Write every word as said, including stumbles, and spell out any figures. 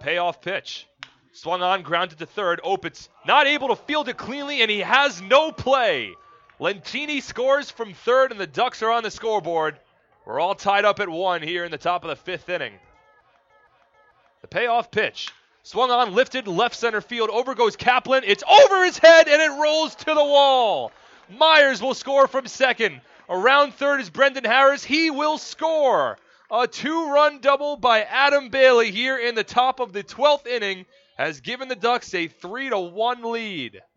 payoff pitch. Swung on, grounded to third. Opitz not able to field it cleanly, and he has no play. Lencini scores from third, and the Ducks are on the scoreboard. We're all tied up at one here in the top of the fifth inning. The payoff pitch. Swung on, lifted, left center field. Over goes Kaplan. It's over his head, and it rolls to the wall. Myers will score from second. Around third is Brendan Harris. He will score. A two-run double by Adam Bailey here in the top of the twelfth inning has given the Ducks a three to one lead.